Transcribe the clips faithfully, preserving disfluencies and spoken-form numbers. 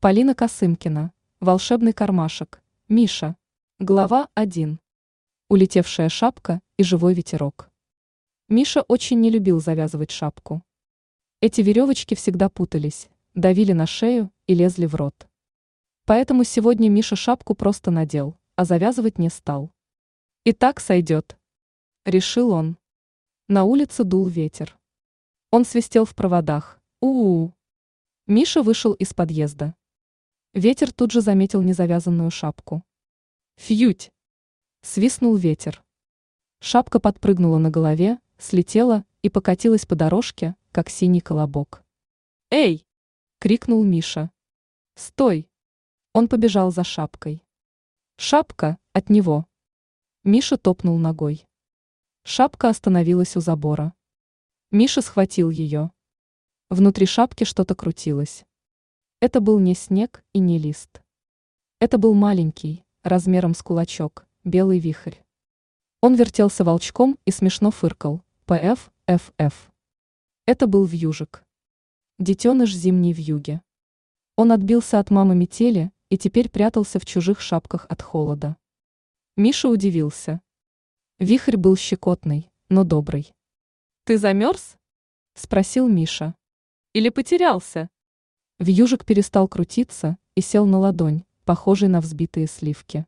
Полина Косымкина. Волшебный кармашек. Миша. Глава один. Улетевшая шапка и живой ветерок. Миша очень не любил завязывать шапку. Эти веревочки всегда путались, давили на шею и лезли в рот. Поэтому сегодня Миша шапку просто надел, а завязывать не стал. И так сойдет, решил он. На улице дул ветер. Он свистел в проводах. У-у-у. Миша вышел из подъезда. Ветер тут же заметил незавязанную шапку. Фьють! Свистнул ветер. Шапка подпрыгнула на голове, слетела и покатилась по дорожке, как синий колобок. «Эй!» — крикнул Миша. «Стой!» Он побежал за шапкой. Шапка от него. Миша топнул ногой. Шапка остановилась у забора. Миша схватил ее. Внутри шапки что-то крутилось. Это был не снег и не лист. Это был маленький, размером с кулачок, белый вихрь. Он вертелся волчком и смешно фыркал. Пф, ф, ф. Это был вьюжик. Детеныш зимней вьюги. Он отбился от мамы метели и теперь прятался в чужих шапках от холода. Миша удивился. Вихрь был щекотный, но добрый. «Ты замерз?» – спросил Миша. «Или потерялся?» Вьюжик перестал крутиться и сел на ладонь, похожий на взбитые сливки.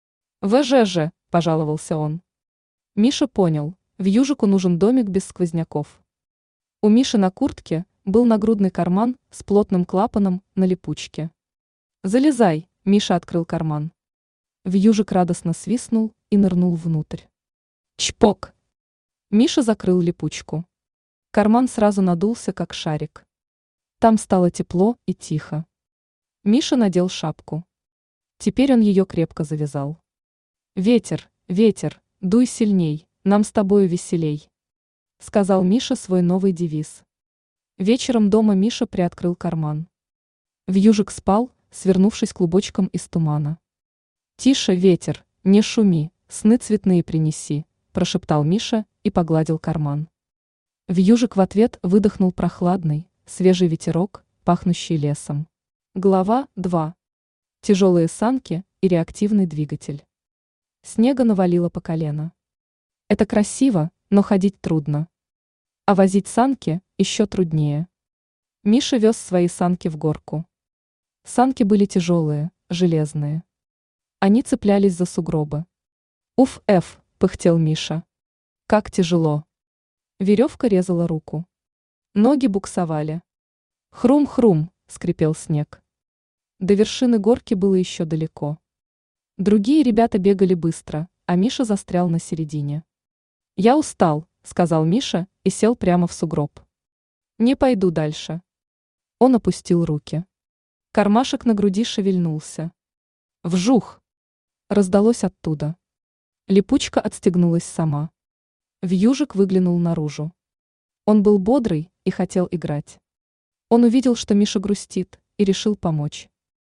«ВЖЖ», – пожаловался он. Миша понял, вьюжику нужен домик без сквозняков. У Миши на куртке был нагрудный карман с плотным клапаном на липучке. «Залезай», – Миша открыл карман. Вьюжик радостно свистнул и нырнул внутрь. Чпок! Миша закрыл липучку. Карман сразу надулся, как шарик. Там стало тепло и тихо. Миша надел шапку. Теперь он ее крепко завязал. «Ветер, ветер, дуй сильней, нам с тобою веселей», — сказал Миша свой новый девиз. Вечером дома Миша приоткрыл карман. Вьюжик спал, свернувшись клубочком из тумана. «Тише, ветер, не шуми, сны цветные принеси», — прошептал Миша и погладил карман. Вьюжик в ответ выдохнул прохладный, свежий ветерок, пахнущий лесом. Глава два. Тяжелые санки и реактивный двигатель. Снега навалило по колено. Это красиво, но ходить трудно. А возить санки еще труднее. Миша вез свои санки в горку. Санки были тяжелые, железные. Они цеплялись за сугробы. «Уф-эф», — пыхтел Миша. «Как тяжело». Веревка резала руку. Ноги буксовали. Хрум-хрум, скрипел снег. До вершины горки было еще далеко. Другие ребята бегали быстро, а Миша застрял на середине. «Я устал», — сказал Миша и сел прямо в сугроб. «Не пойду дальше». Он опустил руки. Кармашек на груди шевельнулся. «Вжух!» Раздалось оттуда. Липучка отстегнулась сама. Вьюжик выглянул наружу. Он был бодрый и хотел играть. Он увидел, что Миша грустит, и решил помочь.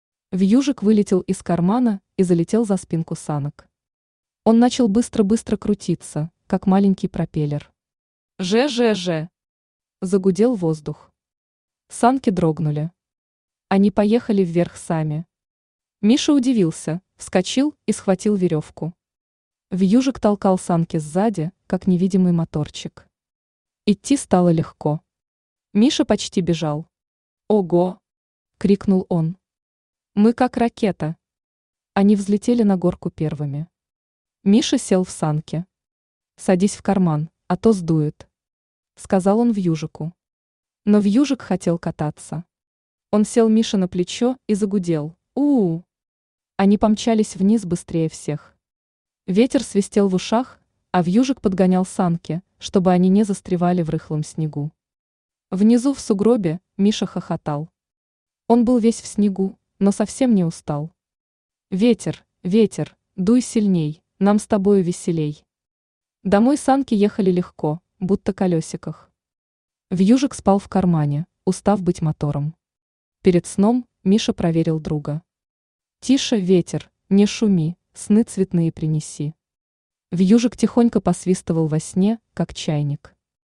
Вьюжик вылетел из кармана и залетел за спинку санок. Он начал быстро-быстро крутиться, как маленький пропеллер. «Же-же-же!» Загудел воздух. Санки дрогнули. Они поехали вверх сами. Миша удивился, вскочил и схватил веревку. Вьюжик толкал санки сзади, как невидимый моторчик. Идти стало легко. Миша почти бежал. «Ого!» — крикнул он. «Мы как ракета». Они взлетели на горку первыми. Миша сел в санки. «Садись в карман, а то сдует», — сказал он Вьюжику. Но Вьюжик хотел кататься. Он сел Мише на плечо и загудел. У-у-у. Они помчались вниз быстрее всех. Ветер свистел в ушах, а Вьюжик подгонял санки, чтобы они не застревали в рыхлом снегу. Внизу в сугробе Миша хохотал. Он был весь в снегу, но совсем не устал. «Ветер, ветер, дуй сильней, нам с тобою веселей». Домой санки ехали легко, будто колесиках. Вьюжик спал в кармане, устав быть мотором. Перед сном Миша проверил друга. «Тише, ветер, не шуми, сны цветные принеси». Вьюжик тихонько посвистывал во сне, как чайник.